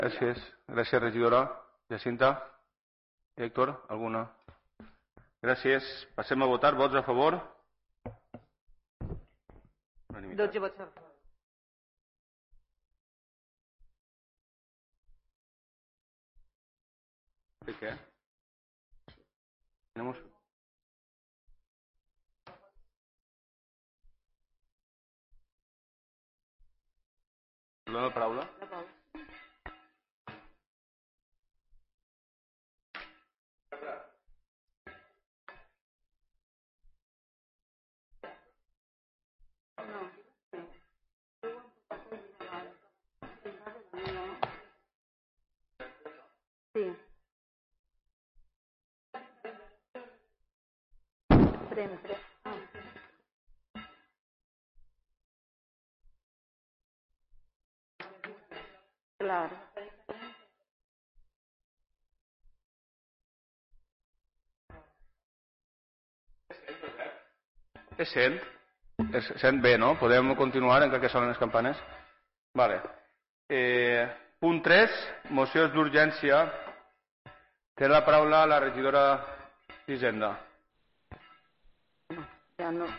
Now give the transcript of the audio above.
Gràcies. Gràcies, regidora. Jacinta? Héctor, alguna? Gràcies. Passem a votar. Vots a favor? 12 vots a favor. ¿De qué? Tenemos... ¿Lo de paraula? Sí. Sempre. Claro. Es sent? Es sent bé, no? Podem continuar encara que sonen les campanes? Vale. Punt 3, mocions d'urgència. Té la paraula la regidora d'Hisenda. Ja no.